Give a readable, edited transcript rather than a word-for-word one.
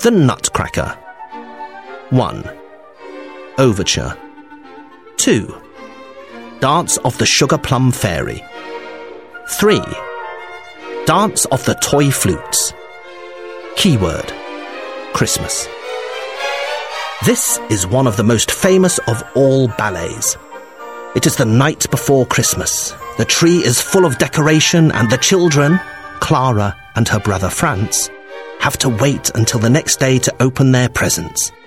The Nutcracker. 1. Overture. 2. Dance of the Sugar Plum Fairy. 3. Dance of the Toy Flutes. Keyword: Christmas. This is one of the most famous of all ballets. It is the night before Christmas. The tree is full of decoration and the children, Clara and her brother Franz, have to wait until the next day to open their presents.